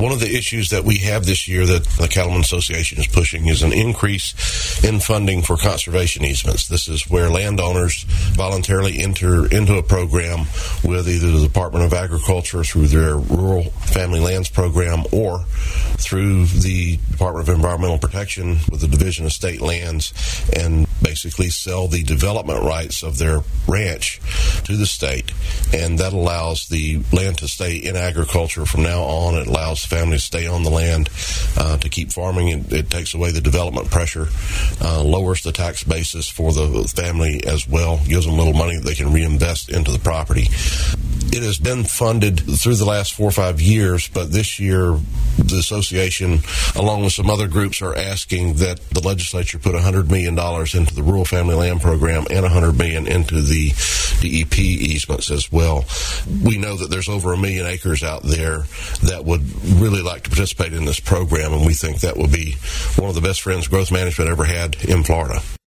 One of the issues that we have this year that the Cattlemen's Association is pushing is an increase in funding for conservation easements. This is where landowners voluntarily enter into a program with either the Department of Agriculture through their Rural Family Lands program or through the Department of Environmental Protection with the Division of State Lands, and basically sell the development rights of their ranch to the state. And that allows the land to stay in agriculture from now on. It allows the family to stay on the land, to keep farming. It takes away the development pressure, lowers the tax basis for the family as well, gives them a little money that they can reinvest into the property. It has been funded through the last 4 or 5 years, but this year the association, along with some other groups, are asking that the legislature put $100 million into the Rural Family Land Program and $100 million into the DEP easements as well. We know that there's over 1 million acres out there that would really like to participate in this program, and we think that would be one of the best friends growth management ever had in Florida.